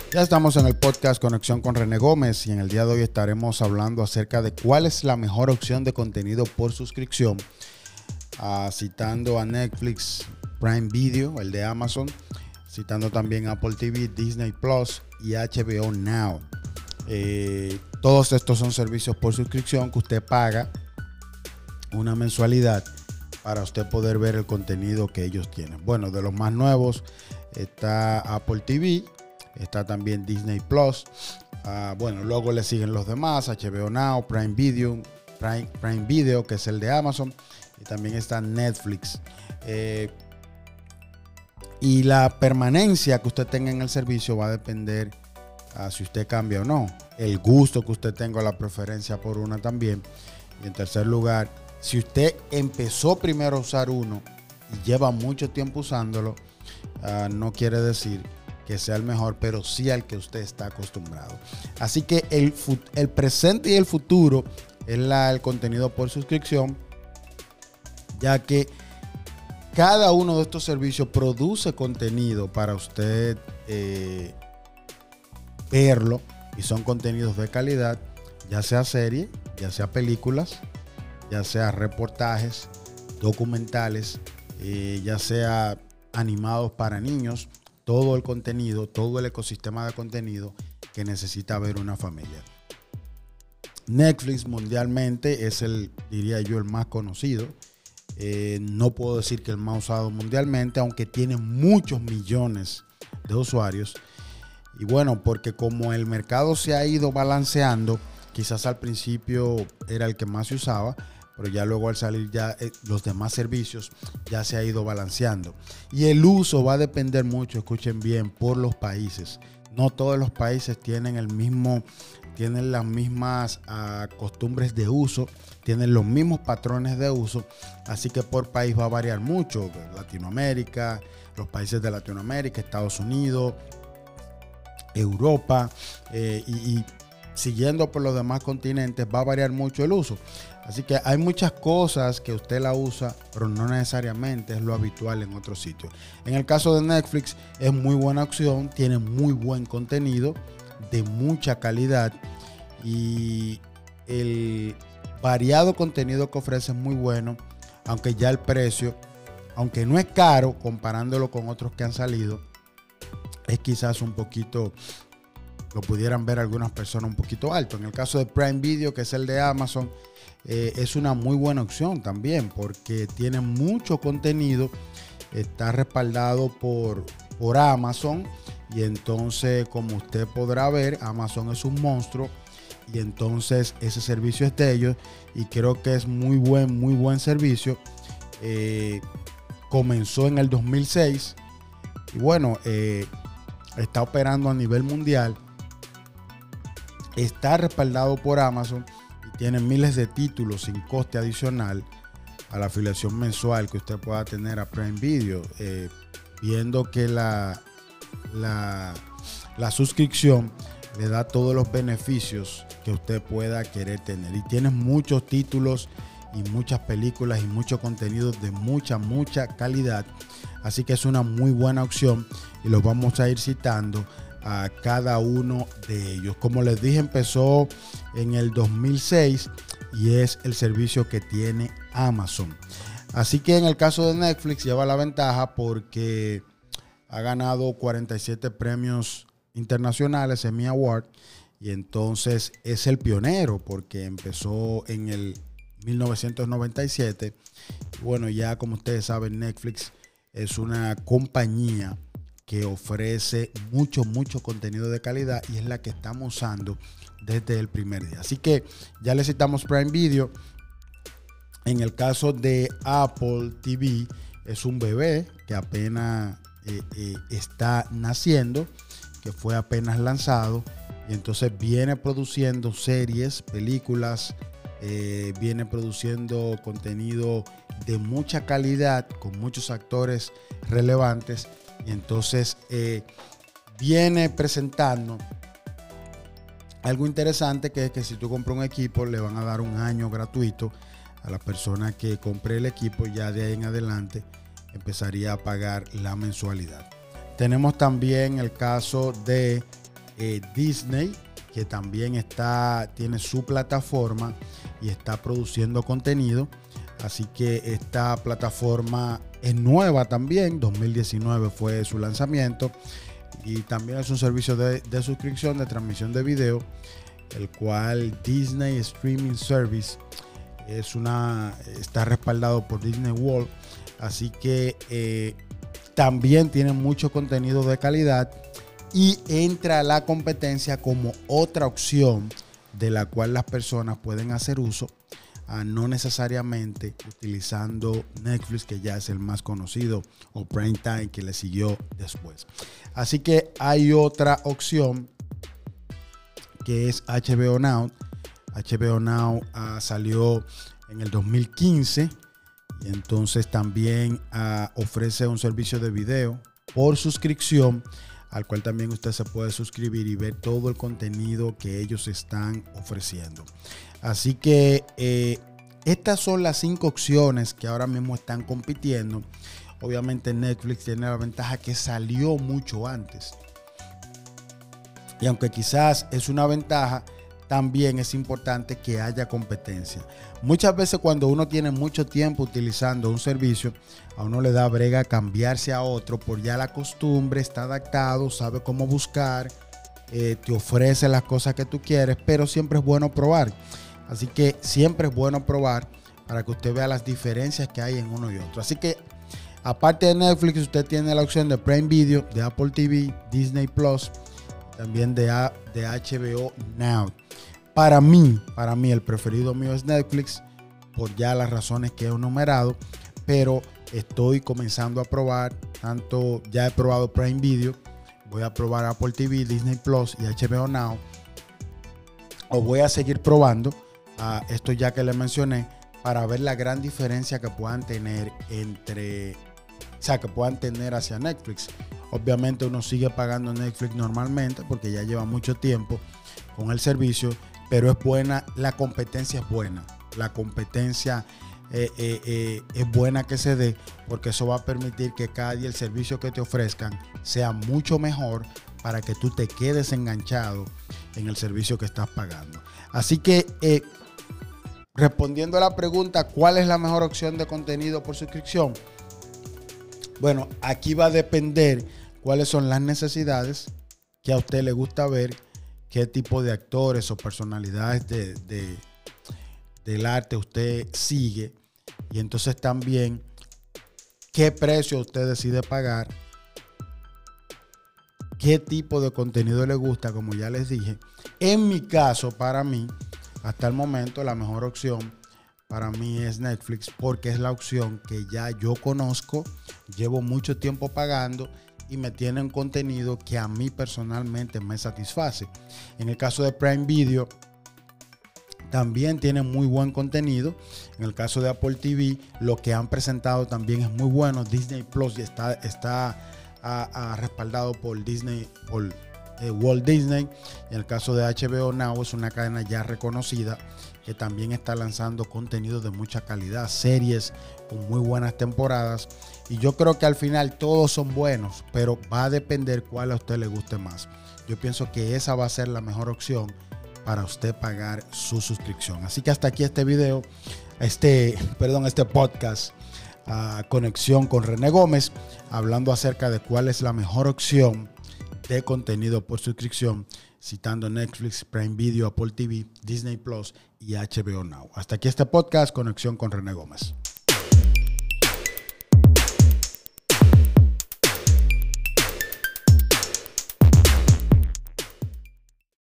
Ya estamos en el podcast Conexión con René Gómez y en el día de hoy estaremos hablando acerca de cuál es la mejor opción de contenido por suscripción, citando a Netflix, Prime Video, el de Amazon, citando también Apple TV, Disney Plus y HBO Now. Todos estos son servicios por suscripción que usted paga una mensualidad para usted poder ver el contenido que ellos tienen. Bueno, de los más nuevos está Apple TV, está también Disney Plus. Bueno, luego le siguen los demás, HBO Now, Prime Video, que es el de Amazon, y también está Netflix. Y la permanencia que usted tenga en el servicio va a depender si usted cambia o no. El gusto que usted tenga, la preferencia por una también. Y en tercer lugar, si usted empezó primero a usar uno y lleva mucho tiempo usándolo, no quiere decir que sea el mejor, pero sí al que usted está acostumbrado. Así que el presente y el futuro es el contenido por suscripción, ya que cada uno de estos servicios produce contenido para usted verlo, y son contenidos de calidad, ya sea serie, ya sea películas, ya sea reportajes, documentales, ya sea animados para niños. Todo el contenido, todo el ecosistema de contenido que necesita ver una familia. Netflix mundialmente es diría yo, el más conocido. No puedo decir que el más usado mundialmente, aunque tiene muchos millones de usuarios. Y bueno, porque como el mercado se ha ido balanceando, quizás al principio era el que más se usaba, pero ya luego al salir ya los demás servicios ya se ha ido balanceando. Y el uso va a depender mucho, escuchen bien, por los países. No todos los países tienen las mismas costumbres de uso, tienen los mismos patrones de uso, así que por país va a variar mucho. Latinoamérica, los países de Latinoamérica, Estados Unidos, Europa y siguiendo por los demás continentes va a variar mucho el uso. Así que hay muchas cosas que usted la usa, pero no necesariamente es lo habitual en otros sitios. En el caso de Netflix es muy buena opción, tiene muy buen contenido de mucha calidad y el variado contenido que ofrece es muy bueno, aunque ya el precio, aunque no es caro comparándolo con otros que han salido, es quizás un poquito, lo pudieran ver algunas personas un poquito alto. En el caso de Prime Video, que es el de Amazon, es una muy buena opción también porque tiene mucho contenido, está respaldado por Amazon y entonces, como usted podrá ver, Amazon es un monstruo y entonces ese servicio es de ellos y creo que es muy buen servicio. Comenzó en el 2006 y bueno, está operando a nivel mundial, está respaldado por Amazon y tiene miles de títulos sin coste adicional a la afiliación mensual que usted pueda tener a Prime Video, viendo que la suscripción le da todos los beneficios que usted pueda querer tener y tiene muchos títulos y muchas películas y mucho contenido de mucha calidad, así que es una muy buena opción y los vamos a ir citando a cada uno de ellos. Como les dije, empezó en el 2006 y es el servicio que tiene Amazon. Así que en el caso de Netflix lleva la ventaja porque ha ganado 47 premios internacionales, Emmy Award, y entonces es el pionero porque empezó en el 1997. Bueno, ya como ustedes saben, Netflix es una compañía que ofrece mucho contenido de calidad y es la que estamos usando desde el primer día. Así que ya le citamos Prime Video. En el caso de Apple TV, es un bebé que apenas está naciendo, que fue apenas lanzado y entonces viene produciendo series, películas, viene produciendo contenido de mucha calidad con muchos actores relevantes. Y entonces viene presentando algo interesante, que es que si tú compras un equipo le van a dar un año gratuito a la persona que compre el equipo. Ya de ahí en adelante empezaría a pagar la mensualidad. Tenemos también el caso de Disney, que también tiene su plataforma y está produciendo contenido. Así que esta plataforma es nueva también, 2019 fue su lanzamiento, y también es un servicio de suscripción de transmisión de video, el cual Disney Streaming Service está respaldado por Disney World. Así que también tiene mucho contenido de calidad y entra a la competencia como otra opción de la cual las personas pueden hacer uso, no necesariamente utilizando Netflix, que ya es el más conocido, o Prime Time, que le siguió después. Así que hay otra opción que es HBO Now. HBO Now salió en el 2015 y entonces también ofrece un servicio de video por suscripción, al cual también usted se puede suscribir y ver todo el contenido que ellos están ofreciendo. Así que estas son las 5 opciones que ahora mismo están compitiendo. Obviamente Netflix tiene la ventaja que salió mucho antes. Y aunque quizás es una ventaja, también es importante que haya competencia. Muchas veces cuando uno tiene mucho tiempo utilizando un servicio, a uno le da brega cambiarse a otro por ya la costumbre, está adaptado, sabe cómo buscar, te ofrece las cosas que tú quieres, pero siempre es bueno probar. Así que siempre es bueno probar para que usted vea las diferencias que hay en uno y otro. Así que aparte de Netflix, usted tiene la opción de Prime Video, de Apple TV, Disney Plus, también de HBO Now. Para mí el preferido mío es Netflix, por ya las razones que he enumerado, pero estoy comenzando a probar, ya he probado Prime Video, voy a probar Apple TV, Disney Plus y HBO Now, o voy a seguir probando esto ya que le mencioné, para ver la gran diferencia que puedan tener que puedan tener hacia Netflix. Obviamente uno sigue pagando Netflix normalmente porque ya lleva mucho tiempo con el servicio, pero es buena, la competencia es buena. La competencia es buena que se dé, porque eso va a permitir que cada día el servicio que te ofrezcan sea mucho mejor para que tú te quedes enganchado en el servicio que estás pagando. Así que respondiendo a la pregunta, ¿cuál es la mejor opción de contenido por suscripción? Bueno, aquí va a depender cuáles son las necesidades que a usted le gusta ver, qué tipo de actores o personalidades del arte usted sigue, y entonces también qué precio usted decide pagar, qué tipo de contenido le gusta, como ya les dije. En mi caso, para mí, hasta el momento, la mejor opción para mí es Netflix, porque es la opción que ya yo conozco, llevo mucho tiempo pagando y me tienen contenido que a mí personalmente me satisface. En el caso de Prime Video, también tiene muy buen contenido. En el caso de Apple TV, lo que han presentado también es muy bueno. Disney Plus está respaldado por Disney, por Walt Disney. En el caso de HBO Now, es una cadena ya reconocida que también está lanzando contenido de mucha calidad, series con muy buenas temporadas, y yo creo que al final todos son buenos, pero va a depender cuál a usted le guste más. Yo pienso que esa va a ser la mejor opción para usted pagar su suscripción. Así que hasta aquí este video, este podcast, Conexión con René Gómez, hablando acerca de cuál es la mejor opción de contenido por suscripción, citando Netflix, Prime Video, Apple TV, Disney Plus y HBO Now. Hasta aquí este podcast, Conexión con René Gómez.